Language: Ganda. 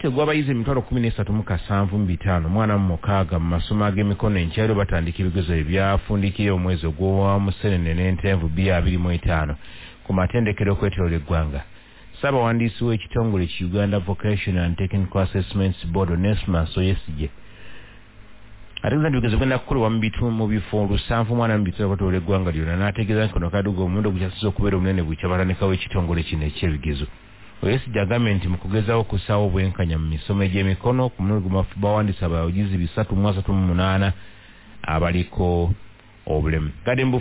University gw'abayizi 13,775 mwana mukaaga mu masomo ag'emikono enkyalo batandika ebigezo ebyafundikira omwezi ogw'Omusenene n'Entenvu 2025 ku matendekero okwetooloola eggwanga. Ssaabawandiisi w'ekitongole ki Uganda Vocational and Technical Assessments Board Onesmus Oyesigye ategeeza nti ebigezo bigenda kukolebwa mu bifo 740 okwetooloola eggwanga lyonna n'ategeeza nti kano kaduga omuwendo gukyasiza okubeera omunene bukyabatandikawo ekitongole kino eky'ebigezo. Oyesigye agambye nti mu kugezaako okusaawo obwenkanya mu misomo egy'emikono ku mulundi gumu bawandiisa abayizi 338 abaliko obulemu.